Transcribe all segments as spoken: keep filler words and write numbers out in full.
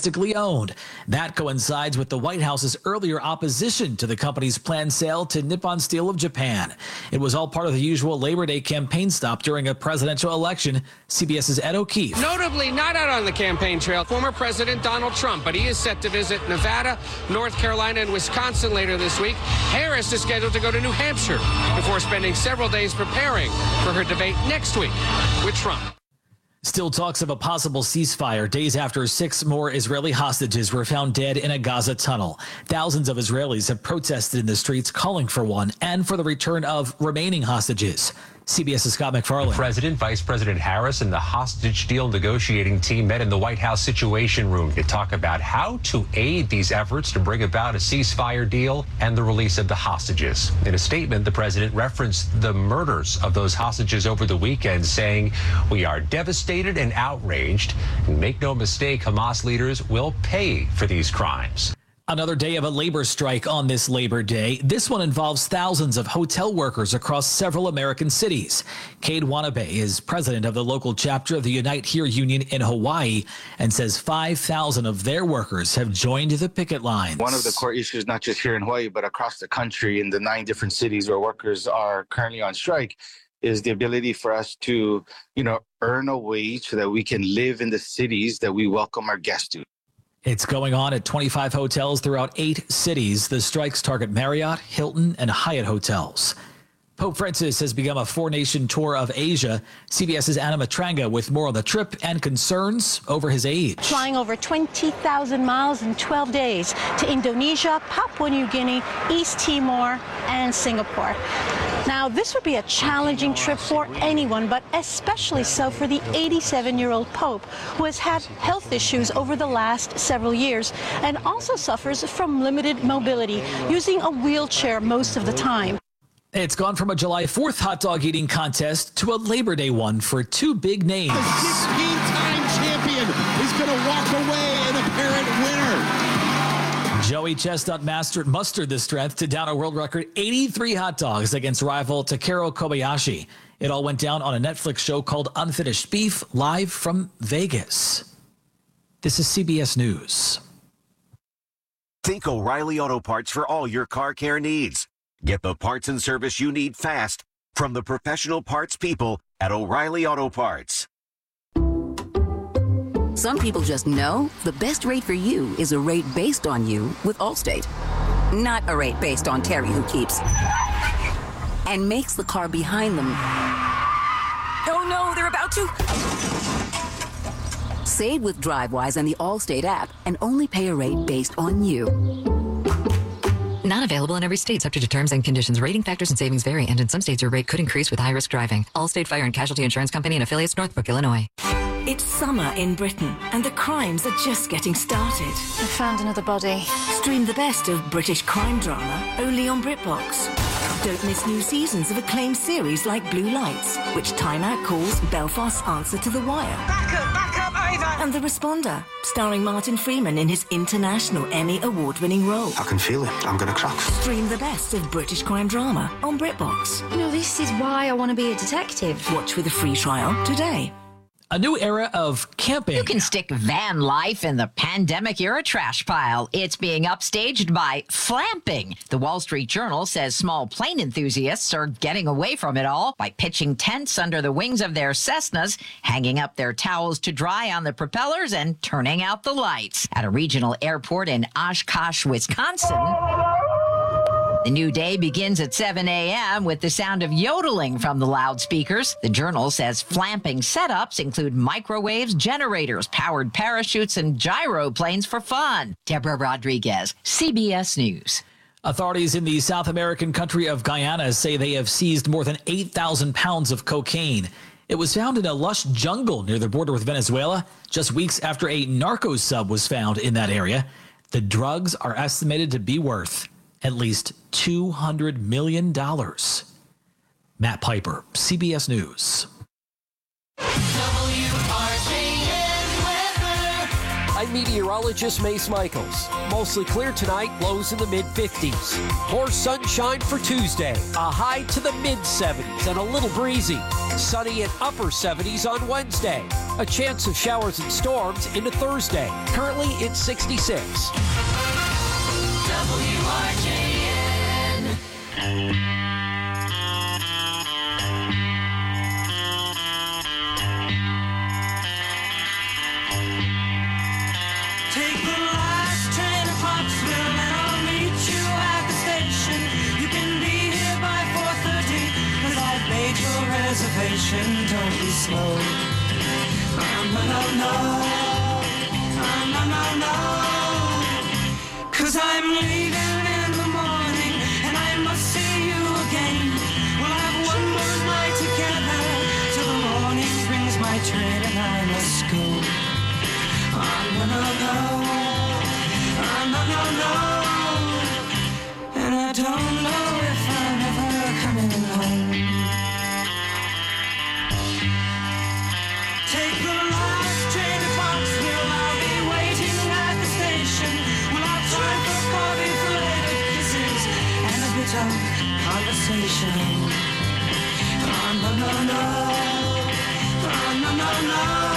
domestically owned. That coincides with the White House's earlier opposition to the company's planned sale to Nippon Steel of Japan. It was all part of the usual Labor Day campaign stop during a presidential election. CBS's Ed O'Keefe. Notably not out on the campaign trail, former President Donald Trump, but he is set to visit Nevada, North Carolina, and Wisconsin later this week. Harris is scheduled to go to New Hampshire before spending several days preparing for her debate next week with Trump. Still talks of a possible ceasefire days after six more Israeli hostages were found dead in a Gaza tunnel. Thousands of Israelis have protested in the streets calling for one and for the return of remaining hostages. CBS's Scott McFarland. President, Vice President Harris and the hostage deal negotiating team met in the White House Situation Room to talk about how to aid these efforts to bring about a ceasefire deal and the release of the hostages. In a statement, the president referenced the murders of those hostages over the weekend, saying, "We are devastated and outraged. And make no mistake, Hamas leaders will pay for these crimes." Another day of a labor strike on this Labor Day. This one involves thousands of hotel workers across several American cities. Cade Wanabe is president of the local chapter of the Unite Here union in Hawaii and says five thousand of their workers have joined the picket lines. One of the core issues, not just here in Hawaii, but across the country in the nine different cities where workers are currently on strike, is the ability for us to, you know, earn a wage so that we can live in the cities that we welcome our guests to. It's going on at twenty-five hotels throughout eight cities. The strikes target Marriott, Hilton, and Hyatt hotels. Pope Francis has begun a four-nation tour of Asia. CBS's Anna Matranga with more on the trip and concerns over his age. Flying over twenty thousand miles in twelve days to Indonesia, Papua New Guinea, East Timor, and Singapore. Now, this would be a challenging trip for anyone, but especially so for the eighty-seven-year-old Pope, who has had health issues over the last several years and also suffers from limited mobility, using a wheelchair most of the time. It's gone from a July fourth hot dog eating contest to a Labor Day one for two big names. The sixteen-time champion is going to walk away an apparent winner. Joey Chestnut mastered, mustered the strength to down a world record eighty-three hot dogs against rival Takeru Kobayashi. It all went down on a Netflix show called Unfinished Beef, live from Vegas. This is C B S News. Think O'Reilly Auto Parts for all your car care needs. Get the parts and service you need fast from the professional parts people at O'Reilly Auto Parts. Some people just know the best rate for you is a rate based on you with Allstate. Not a rate based on Terry who keeps and makes the car behind them. Oh no, they're about to. Save with DriveWise and the Allstate app and only pay a rate based on you. Not available in every state, subject to terms and conditions. Rating factors and savings vary, and in some states your rate could increase with high-risk driving. Allstate Fire and Casualty Insurance Company and affiliates, Northbrook, Illinois. It's summer in Britain, and the crimes are just getting started. I found another body. Stream the best of British crime drama only on BritBox. Don't miss new seasons of acclaimed series like Blue Lights, which Time Out calls Belfast's answer to The Wire. Back up, back up, over! And The Responder, starring Martin Freeman in his international Emmy award-winning role. I can feel it. I'm going to crack. Stream the best of British crime drama on BritBox. You know, this is why I want to be a detective. Watch with a free trial today. A new era of camping. You can stick van life in the pandemic-era trash pile. It's being upstaged by Flamping. The Wall Street Journal says small plane enthusiasts are getting away from it all by pitching tents under the wings of their Cessnas, hanging up their towels to dry on the propellers, and turning out the lights. At a regional airport in Oshkosh, Wisconsin, the new day begins at seven a.m. with the sound of yodeling from the loudspeakers. The Journal says Flamping setups include microwaves, generators, powered parachutes, and gyroplanes for fun. Deborah Rodriguez, C B S News. Authorities in the South American country of Guyana say they have seized more than eight thousand pounds of cocaine. It was found in a lush jungle near the border with Venezuela just weeks after a narco sub was found in that area. The drugs are estimated to be worth at least two hundred million dollars. Matt Piper, C B S News. I I'm meteorologist Mace Michaels. Mostly clear tonight, lows in the mid-fifties. More sunshine for Tuesday, a high to the mid-seventies and a little breezy. Sunny and upper seventies on Wednesday. A chance of showers and storms into Thursday. Currently, it's sixty-six. W R J N. Take the last train to Pottsville and I'll meet you at the station. You can be here by four thirty, cause I've made your reservation. Don't be slow. Oh, no, no, no. Oh, no, no, no. Cause I'm leaving in the morning and I must see you again. We'll have one more night together till the morning brings my train and I must go. Oh, no, no, no. Oh, no, no, no. And I don't know if I'm ever coming home. Take the last train to Foxville. I'll be waiting at the station. We'll have time for coffee, flavor kisses, and a bit of conversation. Oh, no, no, no. Oh, no, no, no.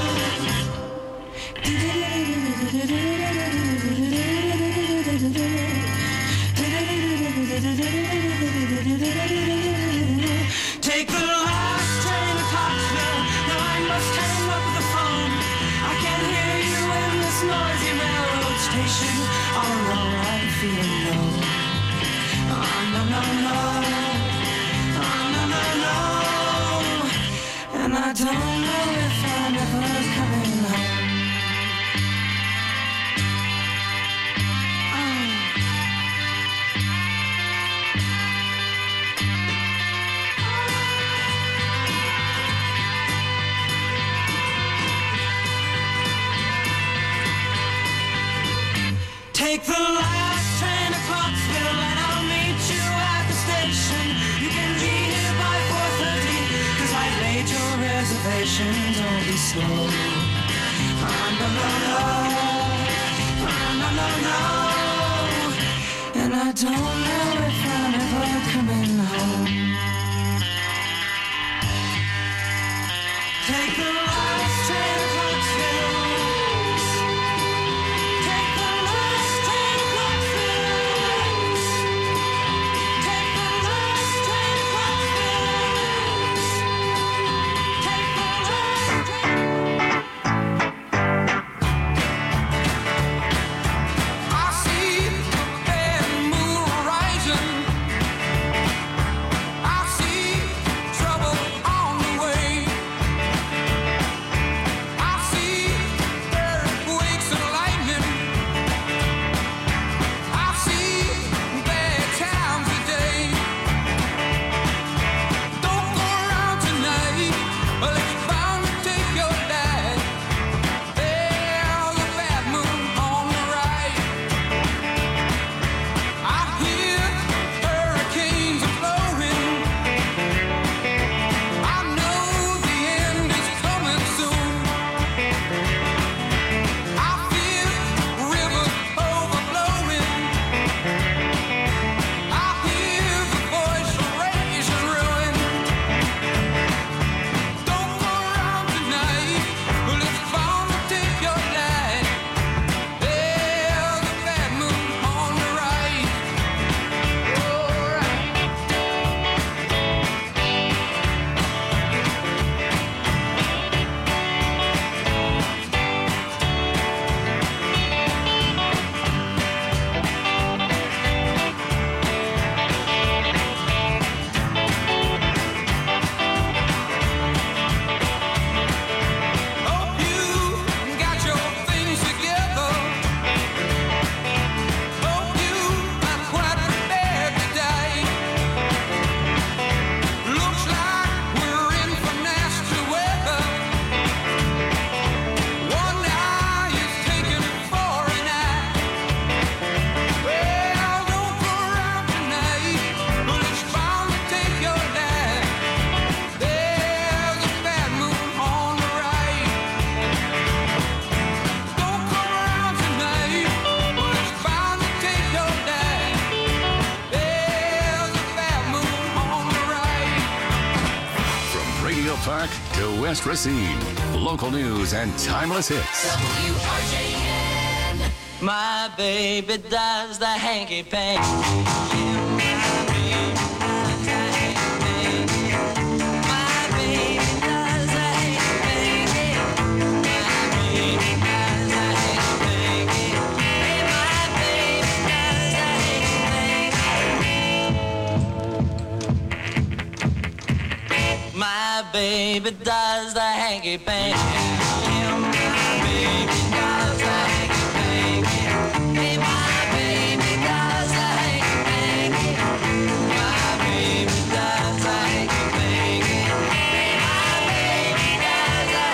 Take the last train to Pottsville. Now I must hang up the phone. I can't hear you in this noisy railroad station. All alone I'm feeling low. Oh, no, no, no. Oh, no, no, no. And I don't know if I'm ever coming home. Take the last train to Pottsville and I'll meet you at the station. You can be here by four thirty, cause I've made your reservation. Don't be slow. Oh, no, no, no. Oh, no, no, no. And I don't know if I'm ever coming home. Take the last train to Pottsville. I see the bad moon rising. West Racine. Local news and timeless hits. W R J N. My baby does the hanky panky. Yeah, my baby does the hanky panky. My baby does the hanky panky. My baby does the hanky panky. Hey, my baby does the hanky panky. My baby does the hanky panky. Yeah, my baby does the hanky panky. Hey, my baby does the hanky panky. My baby does the hanky panky. Hey, my baby does the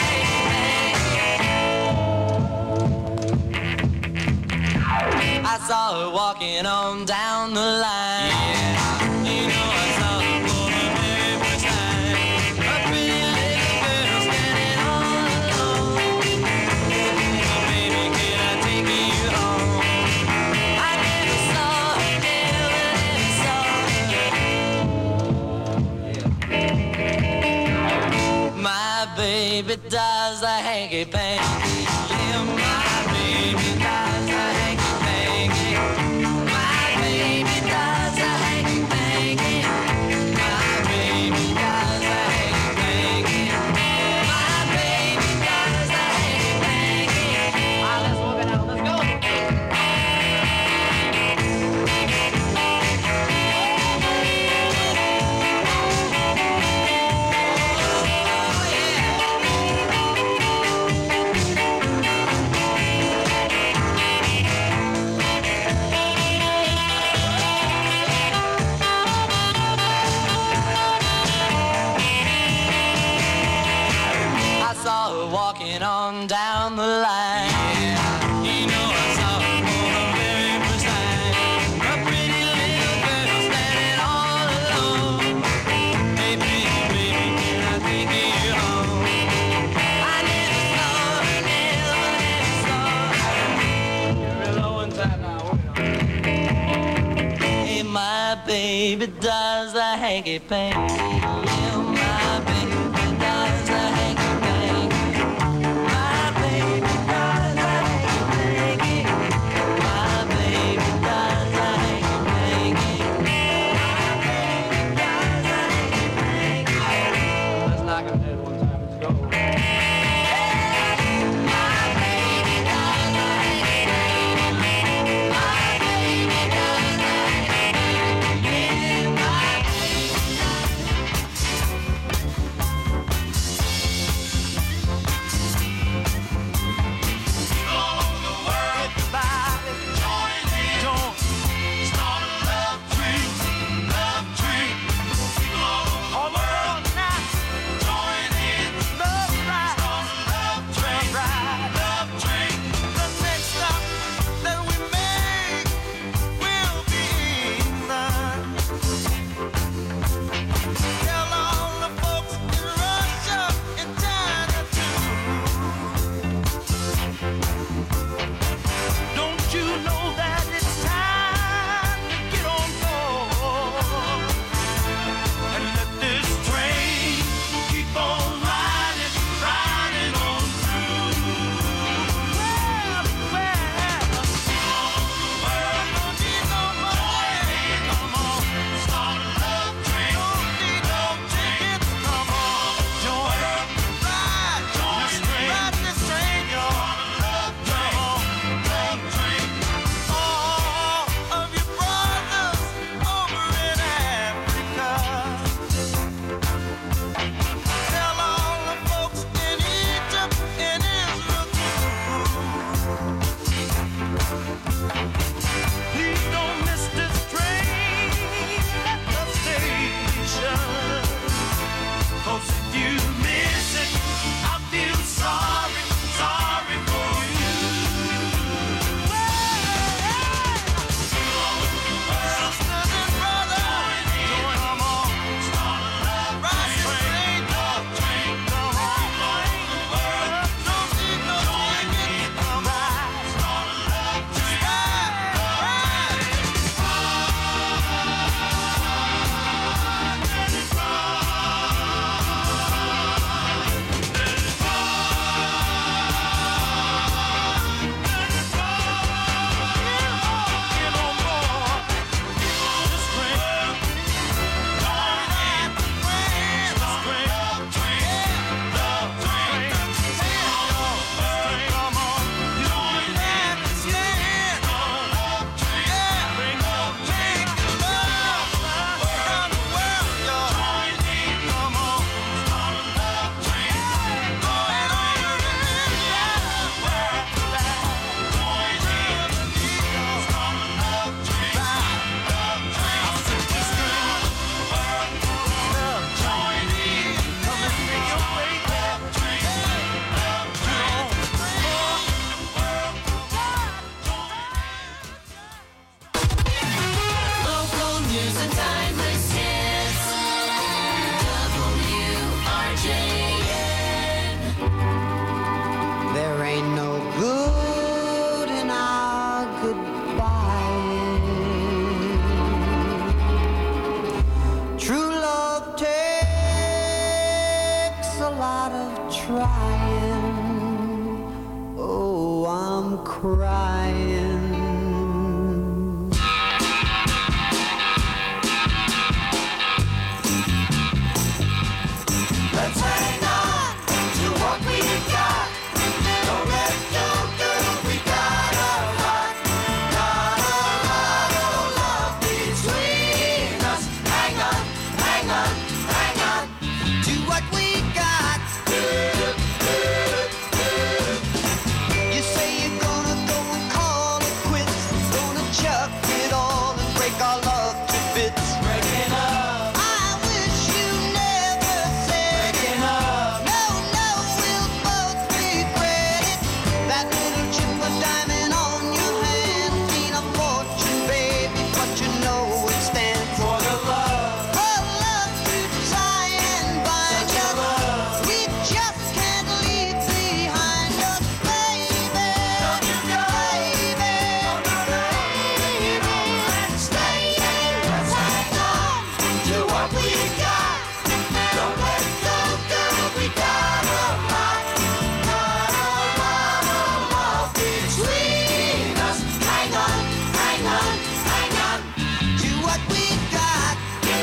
hanky panky. I saw her walking on down the line. Yeah, you know I saw her for the very first time. A pretty little girl standing all alone. Baby, can I take you home? I never saw her, never, never saw her. My baby does the hanky panky. Yeah, my baby does the hanky panky. My baby does the hanky panky. My baby does the hanky panky. My baby does the hanky panky. Ah, let's walk it out. Let's go. I saw her walking on down the line. Yeah, you know I saw her for the very first time. A pretty little girl standing all alone. Hey, baby, baby, can I take you home? I never saw her, never, never saw her. You're real low inside now. Hey, my baby does the hanky panky. Yeah, my baby does the hanky panky. My baby does the hanky panky. My baby does the hanky panky. My baby does the hanky panky. Let's knock on that one time. Let's go. My baby does the hanky panky. My baby does the hanky panky. Yeah, my baby does. crying. Let's hang on to what we got. Don't let go, girl, we got a lot. Got a lot of love between us. Hang on, hang on, hang on to what we got. You say you're gonna go and call it quits. Gonna chuck it all and break our love to bits. Breaking up. I wish you never said it. No, no, we'll both regret it. That little chip of diamond on your hand mean a fortune, baby, but you know it stands for the love. For love to tie and bind you. We just can't leave behind us, baby. Don't you go, baby. Let's stay in. Let's hang on to what we got. Don't let go, girl, we got a lot. Got a lot of love between us. Hang on, hang on, hang on to what we got.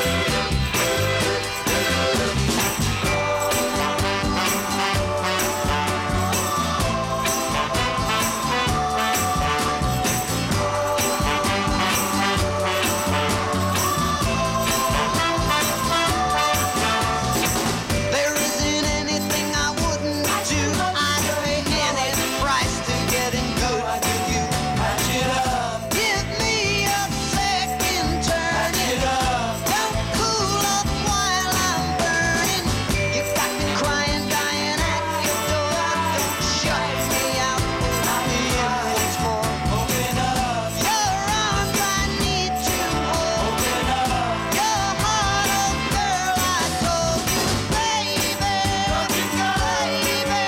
There isn't anything I wouldn't do. I'd pay any price to get in good with you. Patch it up. Give me a second turn. It up. Don't cool up while I'm burning. You got me crying, dying at your door. Don't shut me out. Let me in once more. Open up. Your arms I need to hold. Open up. Your heart, oh girl, I told you, baby. Don't you go, baby.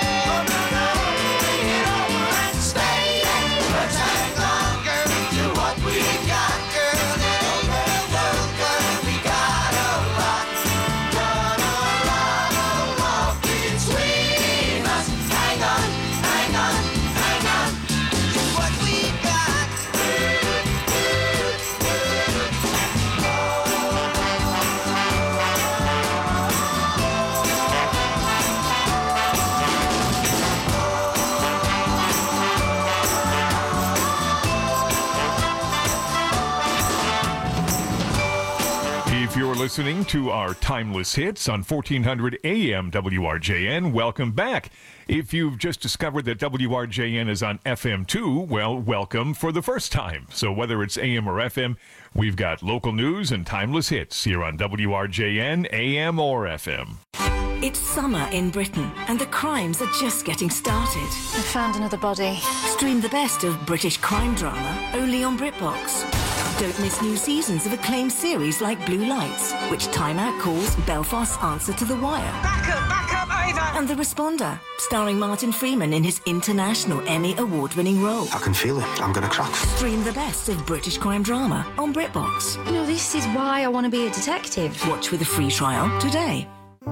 Let's stay in. Let's hang on, girl, to what we got, girl. It ain't the world, but we got a lot. Got a lot of love between us. Hang on, hang on, hang on to what we got. If you're listening to our Timeless Hits on fourteen hundred A M W R J N, welcome back. If you've just discovered that W R J N is on F M too, well, welcome for the first time. So whether it's A M or F M, we've got local news and Timeless Hits here on W R J N, A M or F M. It's summer in Britain, and the crimes are just getting started. I found another body. Stream the best of British crime drama only on BritBox. Don't miss new seasons of acclaimed series like Blue Lights, which Time Out calls Belfast's answer to The Wire. Back up, back up, over! And The Responder, starring Martin Freeman in his international Emmy award-winning role. I can feel it. I'm going to crack. Stream the best of British crime drama on BritBox. You know, this is why I want to be a detective. Watch with a free trial today.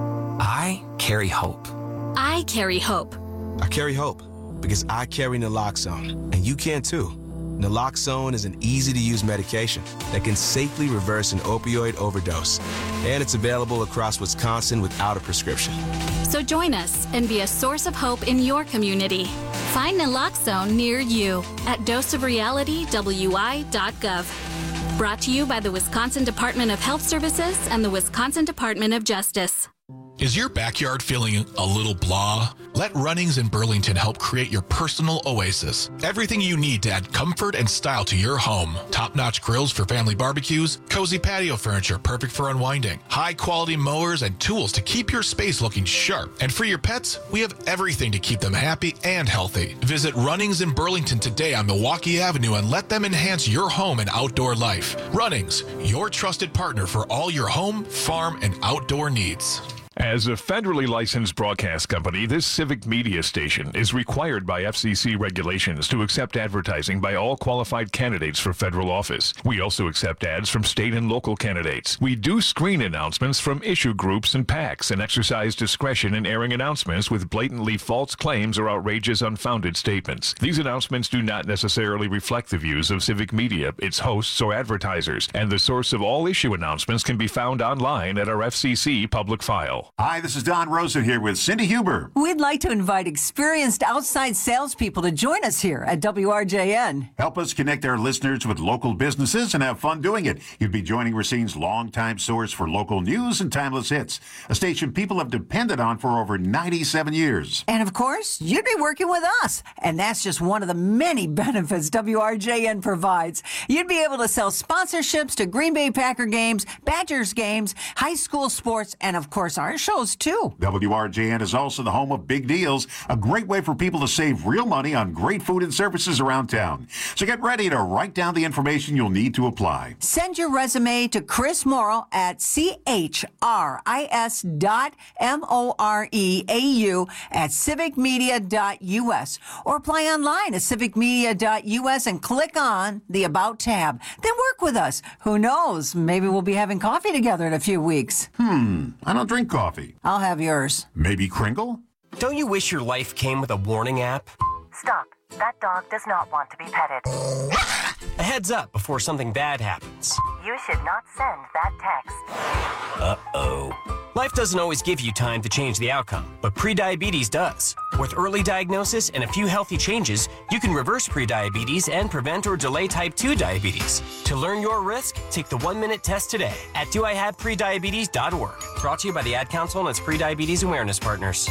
I carry hope. I carry hope. I carry hope because I carry naloxone, and you can too. Naloxone is an easy-to-use medication that can safely reverse an opioid overdose, and it's available across Wisconsin without a prescription. So join us and be a source of hope in your community. Find naloxone near you at dose of reality w i dot gov. Brought to you by the Wisconsin Department of Health Services and the Wisconsin Department of Justice. Is your backyard feeling a little blah? Let Runnings in Burlington help create your personal oasis. Everything you need to add comfort and style to your home. Top-notch grills for family barbecues, cozy patio furniture perfect for unwinding, high-quality mowers and tools to keep your space looking sharp. And for your pets, we have everything to keep them happy and healthy. Visit Runnings in Burlington today on Milwaukee Avenue and let them enhance your home and outdoor life. Runnings, your trusted partner for all your home, farm, and outdoor needs. As a federally licensed broadcast company, this civic media station is required by F C C regulations to accept advertising by all qualified candidates for federal office. We also accept ads from state and local candidates. We do screen announcements from issue groups and PACs and exercise discretion in airing announcements with blatantly false claims or outrageous unfounded statements. These announcements do not necessarily reflect the views of civic media, its hosts, or advertisers, and the source of all issue announcements can be found online at our F C C public file. Hi, this is Don Rosa here with Cindy Huber. We'd like to invite experienced outside salespeople to join us here at W R J N. Help us connect our listeners with local businesses and have fun doing it. You'd be joining Racine's longtime source for local news and timeless hits, a station people have depended on for over ninety-seven years. And of course, you'd be working with us. And that's just one of the many benefits W R J N provides. You'd be able to sell sponsorships to Green Bay Packer games, Badgers games, high school sports, and of course our shows too. W R J N is also the home of Big Deals, a great way for people to save real money on great food and services around town. So get ready to write down the information you'll need to apply. Send your resume to Chris Morrow at C H R I S dot M O R E A U at civic media dot U S or apply online at civic media dot U S and click on the About tab. Then work with us. Who knows? Maybe we'll be having coffee together in a few weeks. Hmm, I don't drink coffee. I'll have yours. Maybe Kringle? Don't you wish your life came with a warning app? Stop. That dog does not want to be petted. A heads up before something bad happens. You should not send that text. Uh-oh. Life doesn't always give you time to change the outcome, but prediabetes does. With early diagnosis and a few healthy changes, you can reverse prediabetes and prevent or delay type two diabetes. To learn your risk, take the one-minute test today at do I have prediabetes dot org. Brought to you by the Ad Council and its prediabetes awareness partners.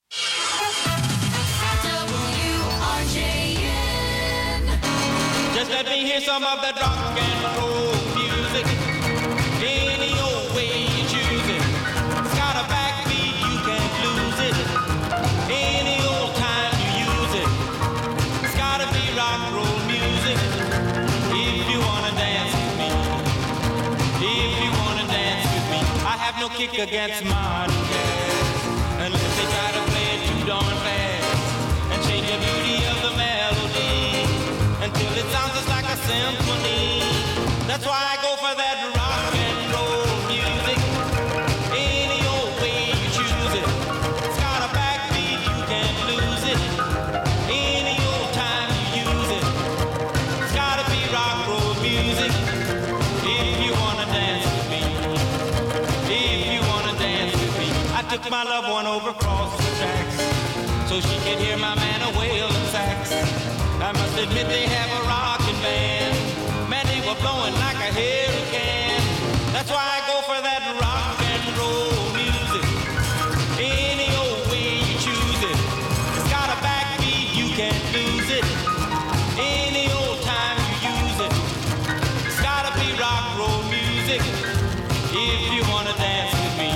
Just let me hear some of that rock and roll music. Any old way you choose it. It's got a backbeat, you can't lose it. Any old time you use it. It's gotta be rock and roll music. If you wanna dance with me. If you wanna dance with me. I have no kick against modern jazz. Unless they try to play it too darn fast. And change the beauty of the melody. Until it sounds just like a symphony. That's why I go for that rock and roll music. Any old way you choose it. It's got a backbeat, you can't lose it. Any old time you use it. It's gotta be rock and roll music. If you wanna dance with me. If you wanna dance with me. I took my loved one over across the tracks so she could hear my man a wailing sax. I must admit they have a rockin' band. Man, they were blowing like a hurricane. That's why I go for that rock and roll music. Any old way you choose it. It's got a backbeat, you can't lose it. Any old time you use it. It's gotta be rock and roll music. If you wanna dance with me.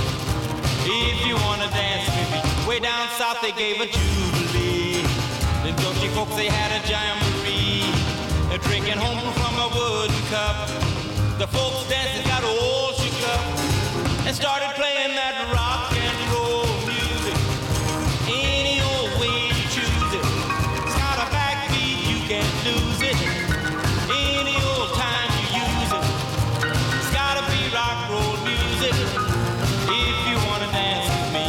If you wanna dance with me. Way down south they gave a jubilee. The Dutchy folks, they had a jamboree. They're drinking home from a wooden cup. The folks dancing got all shook up and started playing that rock and roll music. Any old way you choose it. It's got a backbeat, you can't lose it. Any old time you use it. It's gotta be rock and roll music. If you wanna dance with me.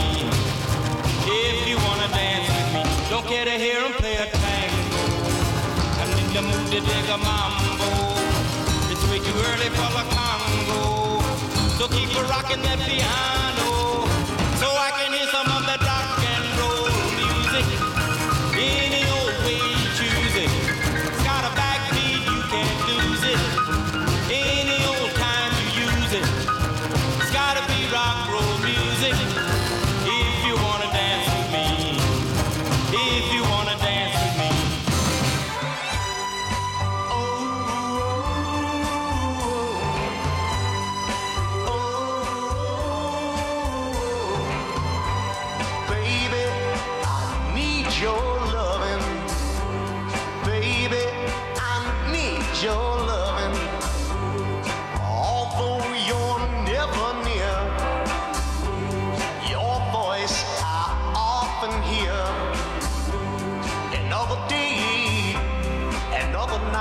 If you wanna dance with me. Don't care to hear them play a tango. I'm in the mood to dig a mambo. It's way too early for the Congo. So keep a rocking that piano. So I can hear some of that rock and roll music. Any old way you choose it. It's got a backbeat, you can't lose it. Any old time you use it. It's gotta be rock and roll music. If you wanna dance with me. If you wanna dance with me.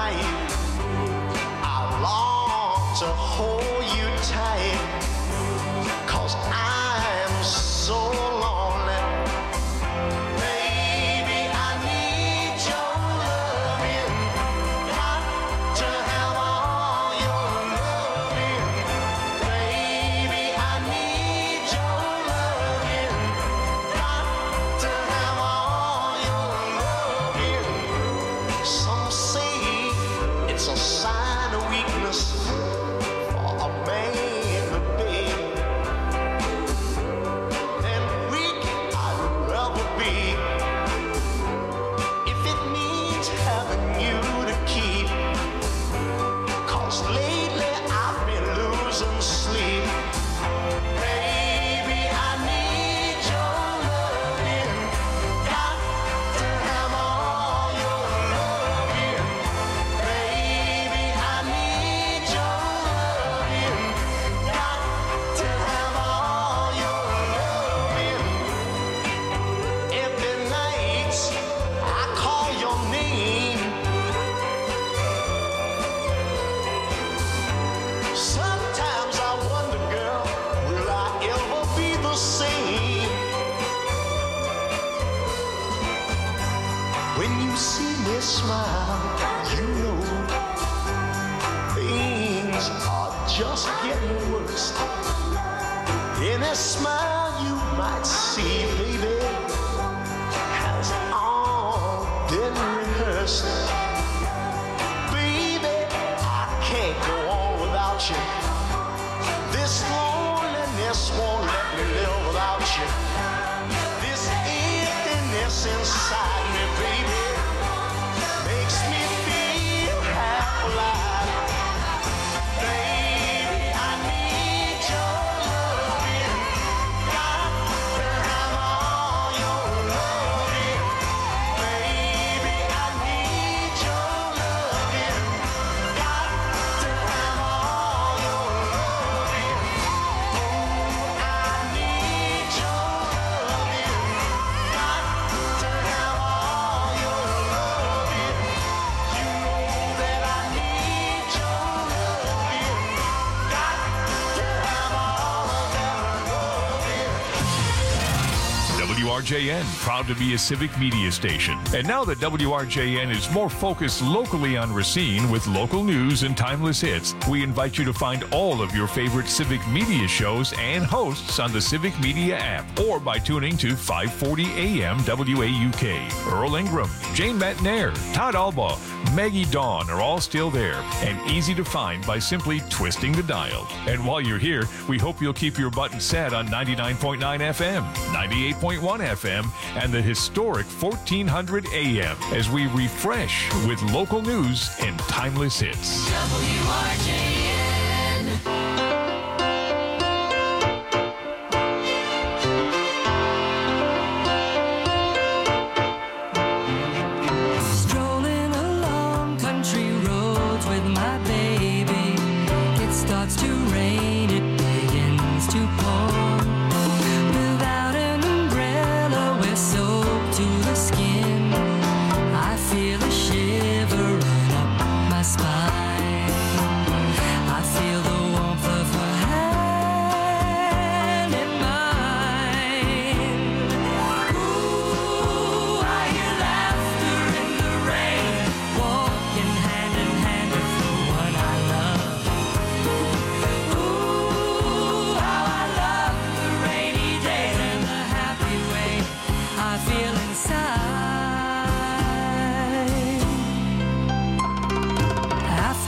night. I long to hold you tight, 'cause I'm so lonely. Baby, I need your loving. Got to have all your loving. Baby, I need your loving. Got to have all your loving. Some say it's a sign of weakness for a man to beg. And weak I'd rather be if it means having you to keep. 'Cause lately I've been losing sleep. Baby, I need your loving. Got to have all your loving. Baby, I need your loving. Got to have all your loving. Every night I call your name. Sometimes I wonder, girl, will I ever be the same? When you see me smile, you know things are just getting worse. Any smile you might see, baby, has all been rehearsed. Baby, I can't go on without you. This loneliness won't let me live without you. This emptiness inside me, baby, makes me feel half alive. Baby, I need your loving. Got to have all your loving. Baby, I need your loving. Got to have all your loving. Oh, I need your loving. Got to have all your loving. You know that I need your loving. Got to have all of that loving. W R J N, proud to be a civic media station. And now that W R J N is more focused locally on Racine with local news and timeless hits, we invite you to find all of your favorite civic media shows and hosts on the Civic Media app or by tuning to five forty A M W A U K. Earl Ingram, Jane Matnair, Todd Albaugh, Maggie Dawn are all still there and easy to find by simply twisting the dial. And while you're here, we hope you'll keep your button set on ninety-nine point nine F M, ninety-eight point one F M, and the historic fourteen hundred A M as we refresh with local news and timeless hits. W R J N. Strolling along country roads with my baby. It starts to rain, it begins to pour. Without an umbrella, we're soaked to the skin. I feel a shiver run up my spine. I feel the warmth of her hand in mine. Ooh, I hear laughter in the rain, walking hand in hand with the one I love. Ooh, how I love the rainy days and the happy way I feel inside. I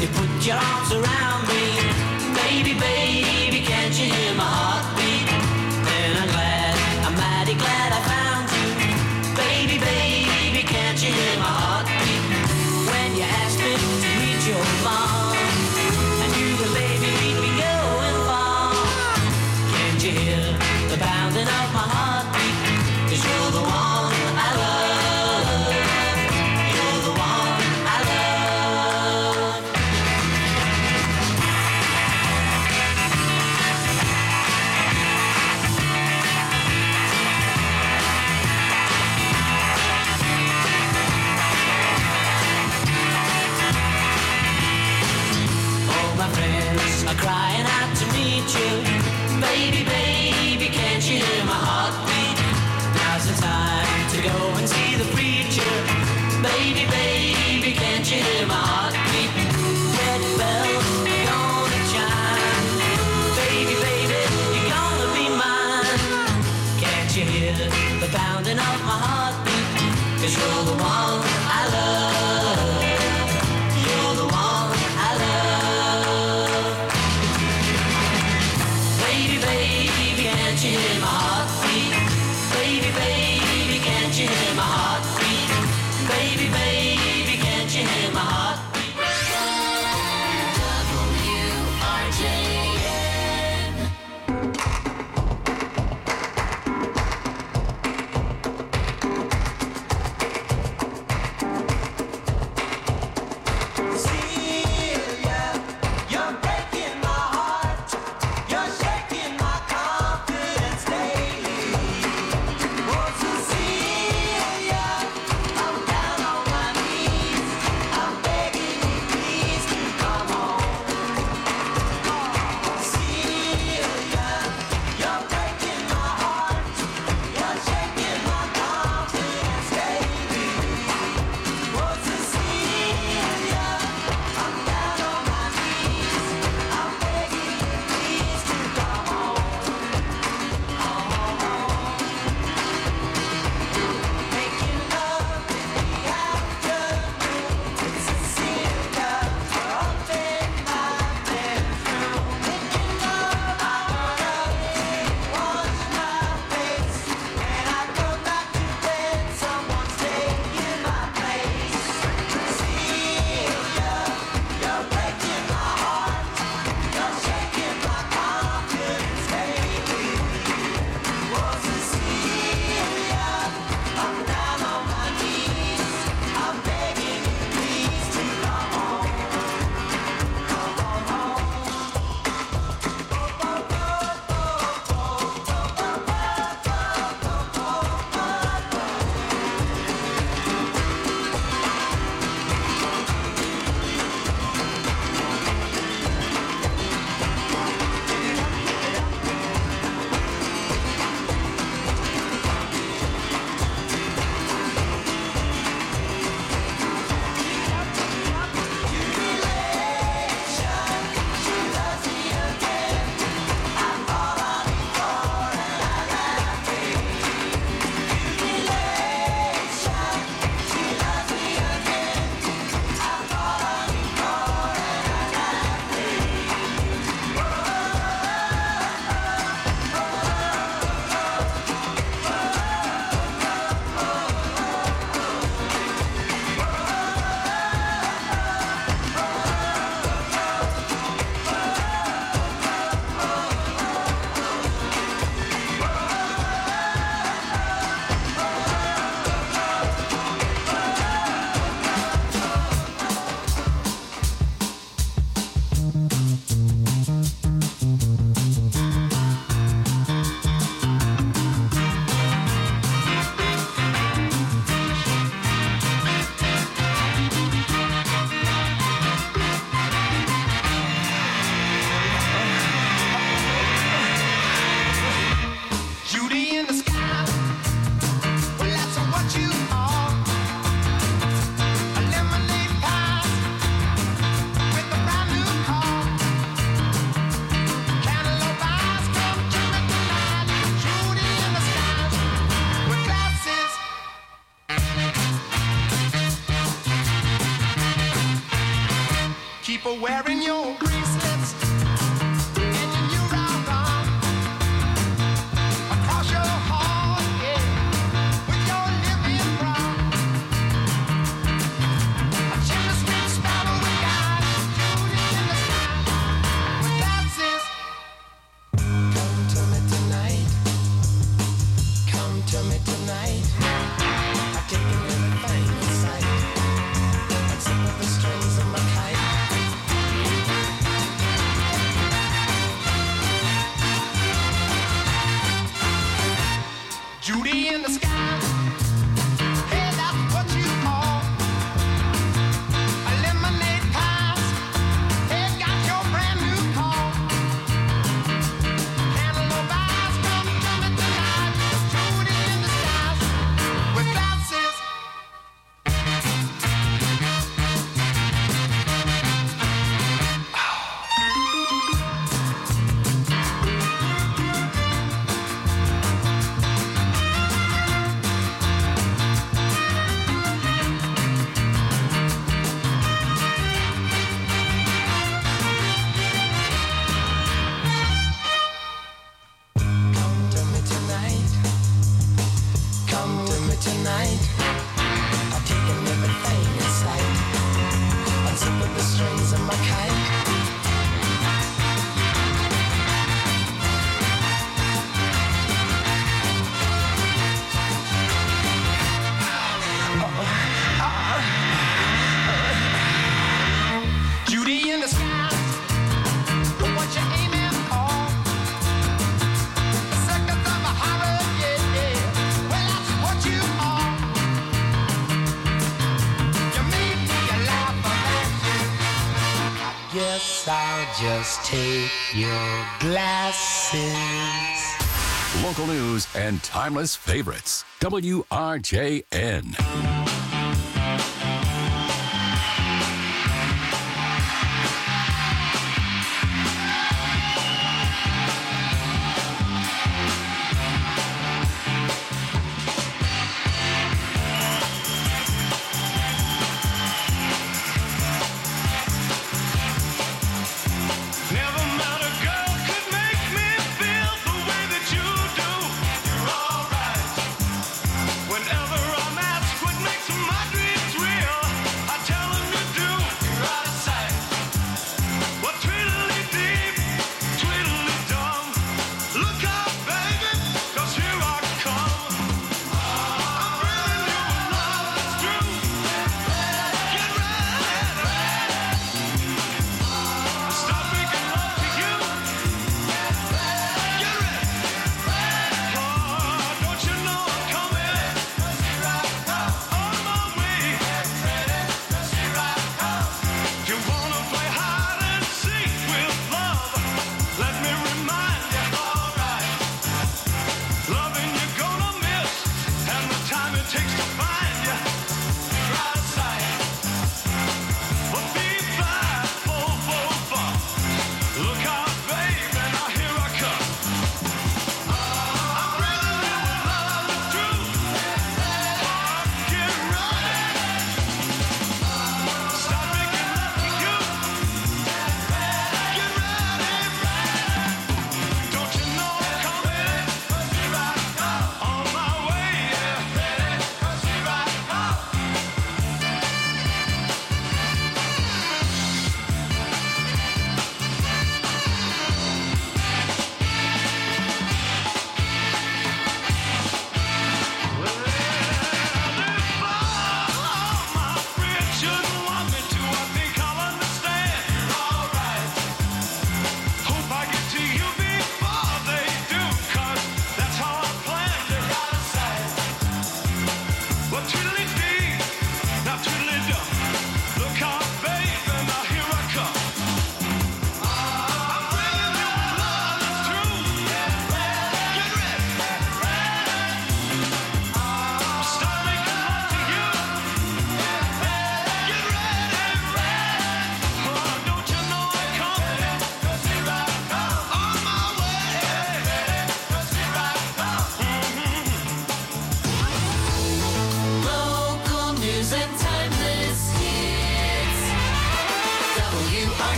you put your arms around me. Baby, baby, can't you hear my heartbeat? And I'm glad, I'm mighty glad I found you. Baby, baby, can't you hear my heartbeat? When you asked me to meet your mom, I knew the baby we'd be going far. Can't you hear the pounding of my heartbeat? 'Cause you're the one I love. You're the one I love. All my friends are crying out to meet you. Baby, baby, can't you hear my heartbeat? Now's the time to go and see the preacher. Baby, baby, can't you hear my heartbeat? Wedding bells are gonna chime. Baby, baby, you're gonna be mine. Can't you hear the pounding of my heartbeat? 'Cause you're the one I love. You're the one I love. Baby, baby, can't you hear my heartbeat? Baby, baby, can't you hear my heartbeat? Baby, baby, for wearing your bracelets and your new round arm across your heart, yeah, with your living brown. A chimney sweet sparrow with God, Judy in the sky, with glasses. Come to me tonight, come to me tonight. I've taken everything in sight, except for the strings of my kite. Judy in the sky, hey, that's what you call a lemonade pies. Hey, got your brand new call. Cantaloupe eyes, come to me tonight. Judy in the skies with glasses. Come to me tonight. Come to me tonight. I've taken everything in sight, unzipping the strings of my kite. Judy in the sky, what you aiming for? The circus of a horror, yeah, yeah. Well, that's what you are. You made me laugh about you. I guess I'll just take your glasses. Local news and timeless favorites. W R J N. Never met a girl could make me feel the way that you do. You're alright. Whenever I'm asked what makes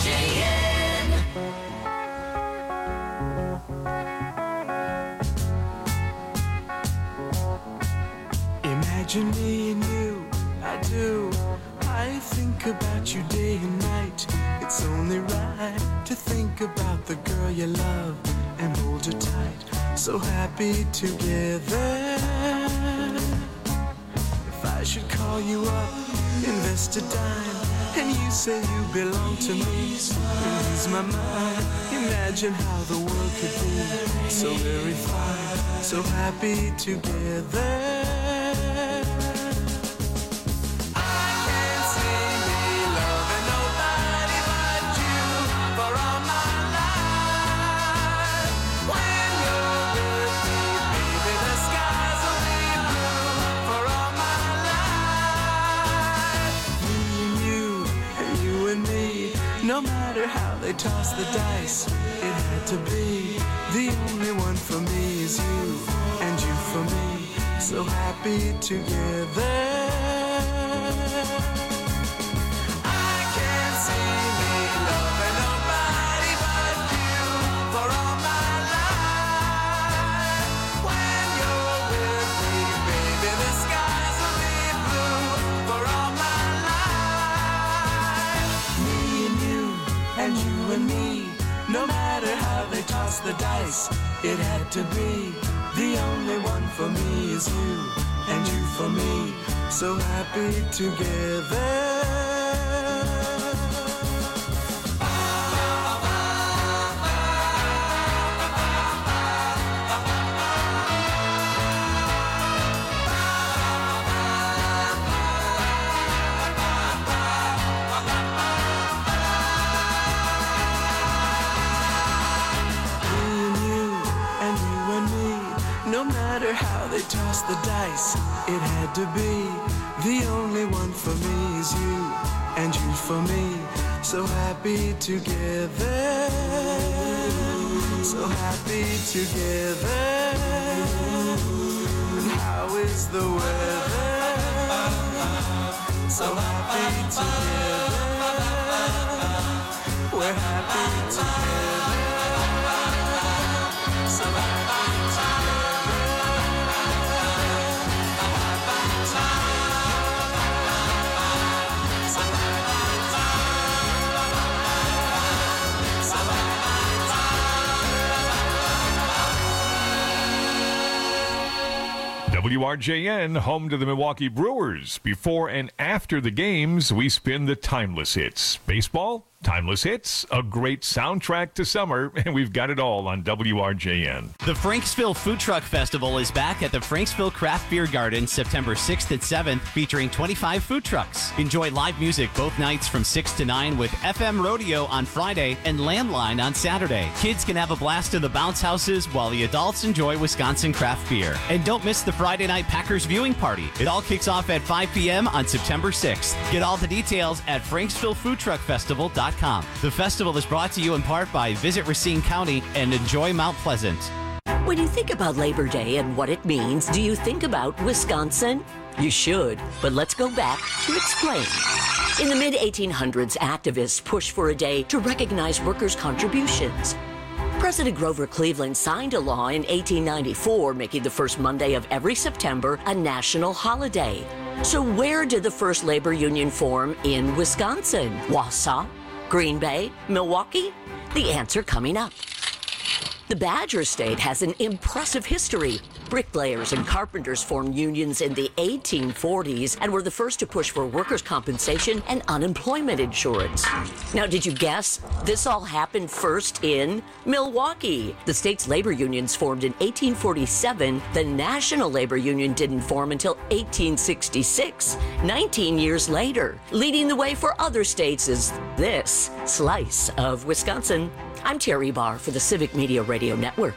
J N. Imagine me and you, I do. I think about you day and night. It's only right to think about the girl you love and hold her tight. So happy together. If I should call you up, invest a dime, and you say you belong to me, ease my mind. Imagine how the world could be so very fine, so happy together. No matter how they toss the dice, it had to be. The only one for me is you, and you for me, so happy together. I can't see me loving nobody but you for all my life. When you're with me, baby, the skies will be blue for all my life. Me and you, and you and me, no matter how they toss the dice, it had to be. The only one for me is you, and you for me, so happy together. No matter how they toss the dice, it had to be. The only one for me is you, and you for me, so happy together. So happy together. And how is the weather? So happy together. We're happy together. So happy together. W R J N, home to the Milwaukee Brewers. Before and after the games, we spin the timeless hits. Baseball, timeless hits, a great soundtrack to summer, and we've got it all on W R J N. The Franksville Food Truck Festival is back at the Franksville Craft Beer Garden September sixth and seventh, featuring twenty-five food trucks. Enjoy live music both nights from six to nine with F M Rodeo on Friday and Landline on Saturday. Kids can have a blast in the bounce houses while the adults enjoy Wisconsin craft beer. And don't miss the Friday night Packers viewing party. It all kicks off at five p.m. on September sixth. Get all the details at franksville food truck festival dot com. The festival is brought to you in part by Visit Racine County and Enjoy Mount Pleasant. When you think about Labor Day and what it means, do you think about Wisconsin? You should, but let's go back to explain. In the mid eighteen hundreds, activists pushed for a day to recognize workers' contributions. President Grover Cleveland signed a law in eighteen ninety-four, making the first Monday of every September a national holiday. So where did the first labor union form in Wisconsin? Wausau? Green Bay? Milwaukee? The answer coming up. The Badger State has an impressive history. Bricklayers and carpenters formed unions in the eighteen forties and were the first to push for workers' compensation and unemployment insurance. Now, did you guess? This all happened first in Milwaukee. The state's labor unions formed in eighteen forty-seven. The National Labor Union didn't form until eighteen sixty-six, nineteen years later. Leading the way for other states is this slice of Wisconsin. I'm Terry Barr for the Civic Media Radio Network.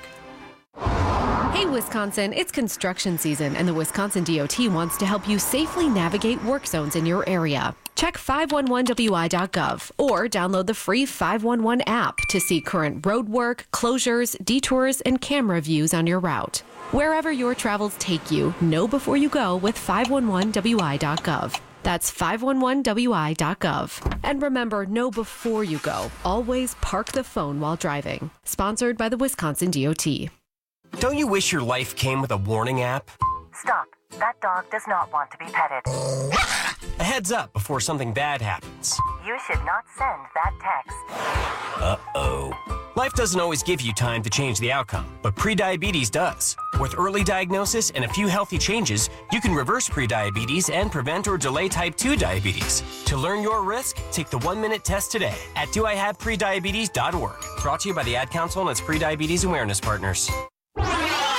Hey, Wisconsin, it's construction season, and the Wisconsin D O T wants to help you safely navigate work zones in your area. Check five one one W I dot gov or download the free five one one app to see current road work, closures, detours, and camera views on your route. Wherever your travels take you, know before you go with five one one W I dot gov. That's five one one W I dot gov. And remember, know before you go. Always park the phone while driving. Sponsored by the Wisconsin D O T. Don't you wish your life came with a warning app? Stop. That dog does not want to be petted. A heads up before something bad happens. You should not send that text. Uh-oh. Life doesn't always give you time to change the outcome, but prediabetes does. With early diagnosis and a few healthy changes, you can reverse prediabetes and prevent or delay type two diabetes. To learn your risk, take the one-minute test today at do I have prediabetes dot org. Brought to you by the Ad Council and its Prediabetes Awareness Partners. W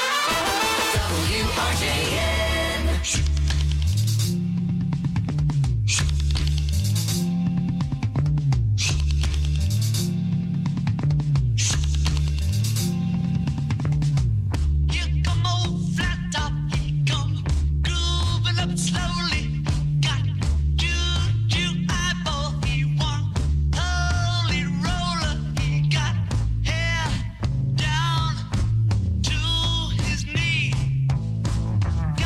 R J N. Slowly got juju eyeball. He won holy roller. He got hair down to his knee.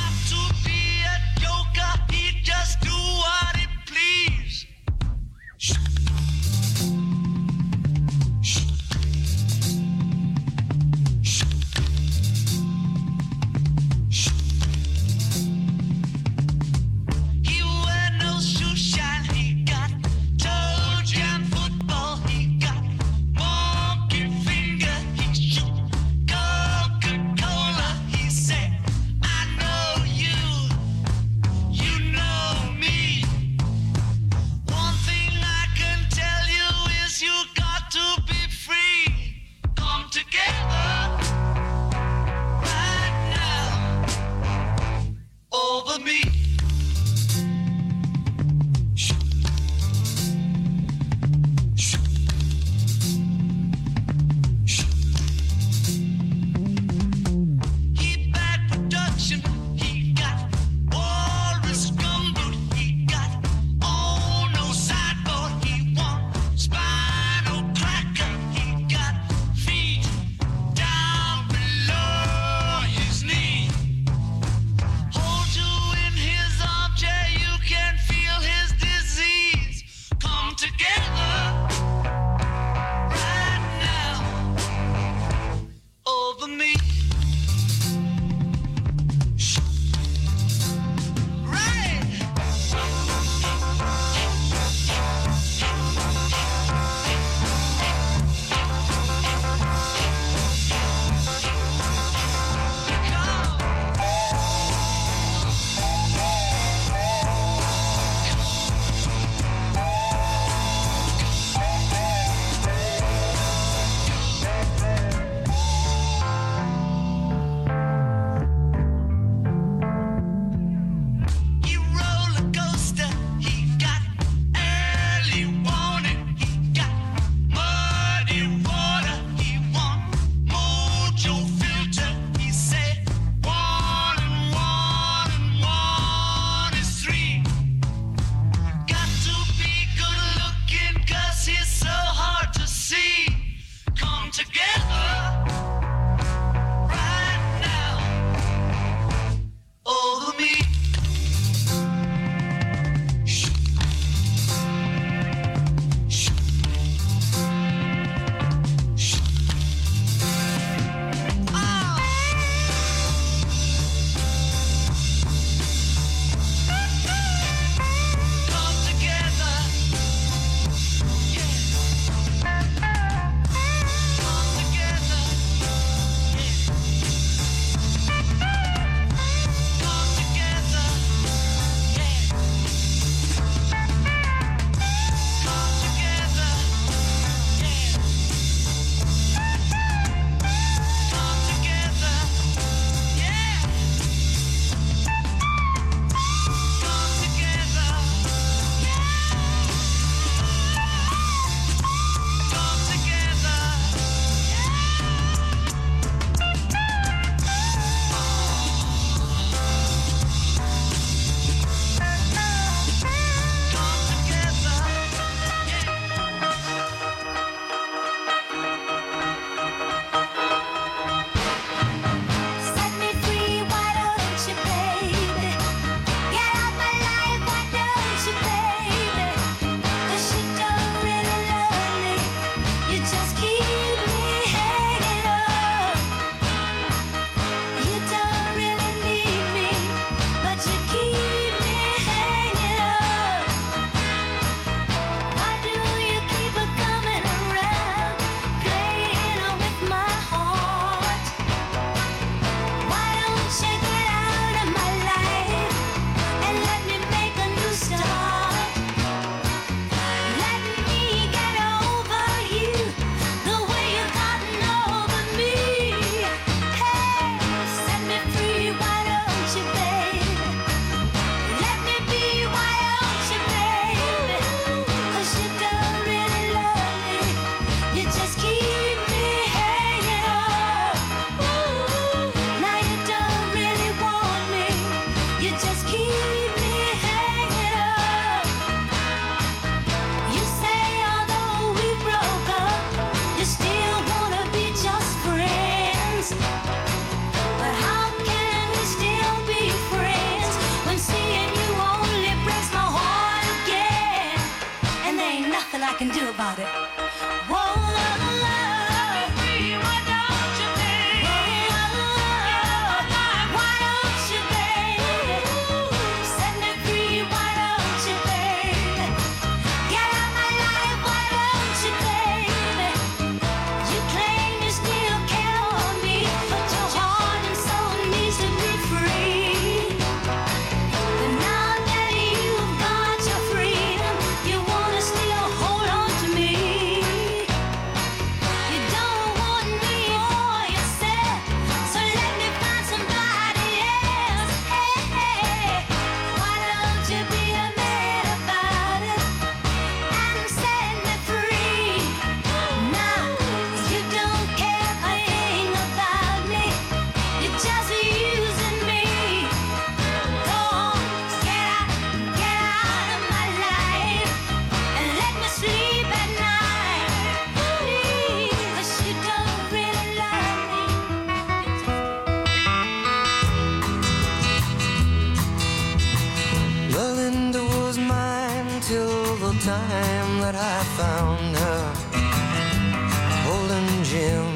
time that I found her holding Jim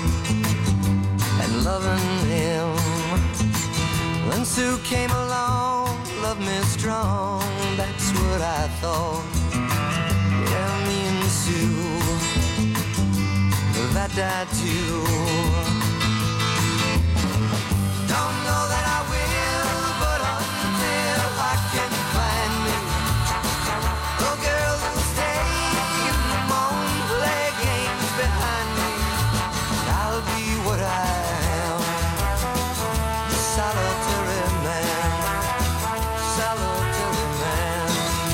and loving him. When Sue came along, loved me strong, that's what I thought. Yeah, me and Sue, that died too. Don't know that I will, but until I can find me a girl who'll stay and won't play games behind me, I'll be what I am, a solitary man, solitary man.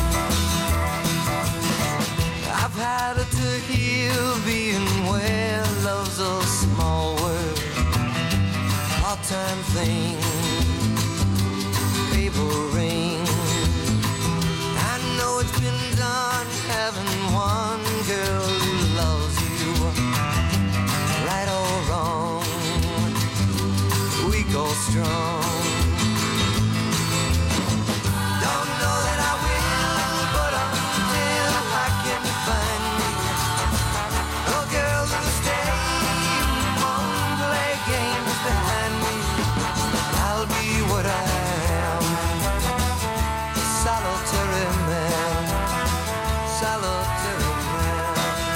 I've had it to heal being where love's a small word, part-time thing, paper ring. I know it's been done having one girl who loves you, right or wrong, weak or strong. Don't know that I will, but until I can find me a girl who'll stay and won't play games behind me, I'll be what I am, solitary man, solitary man.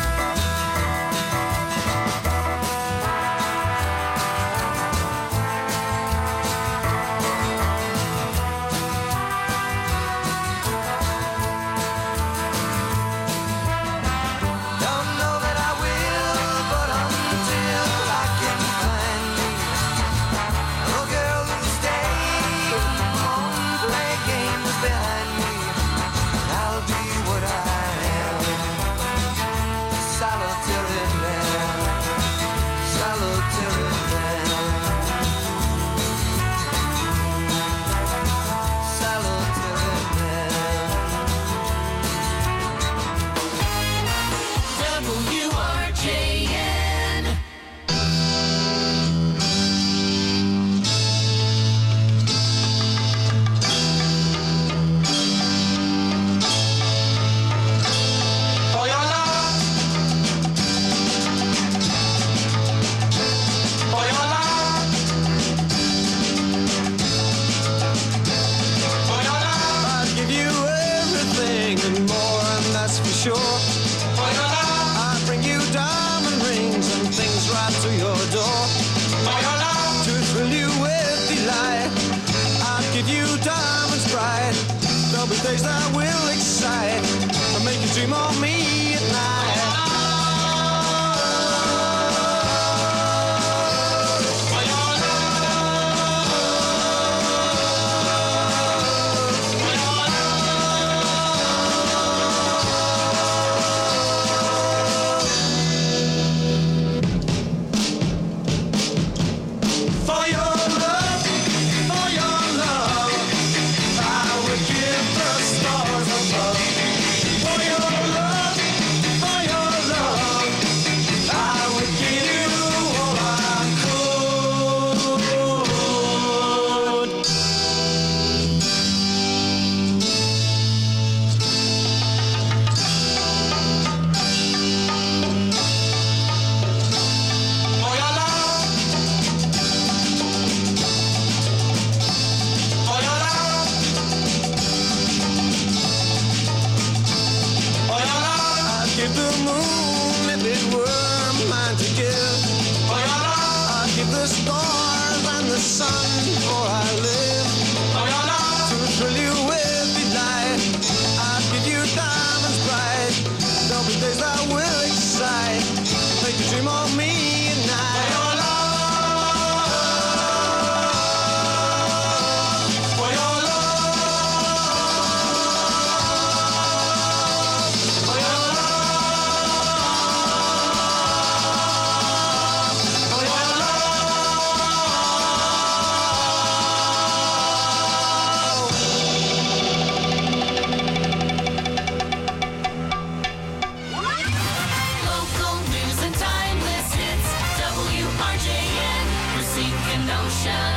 Don't know that I will, but until I can find me a girl who'll stay and won't play games behind me, I'll be what I am, solitary man, solitary man, solitary man. W R J N. For your love, for your love, for your love, I'd give you everything and more, and that's for sure. For your love, I'd bring you diamond rings and things right to your door. For your love, to thrill you with delight, I'd give you diamonds bright. There'll be days that will excite and make you dream of me at night. For your For your love, for your love, I would give the stars above. For your love, for your love, I would give you all I could. For your love, for your love, for your love, I'd give the moon if it were mine to give. For your love, I'd give the stars and the sun before I live. For your love, to thrill you with delight, I'd give you diamonds bright. There'll be days that will excite, make you dream of me at night. For your love, for your love, for your love, for your Local news and timeless hits. W R J N. We're sinking ocean.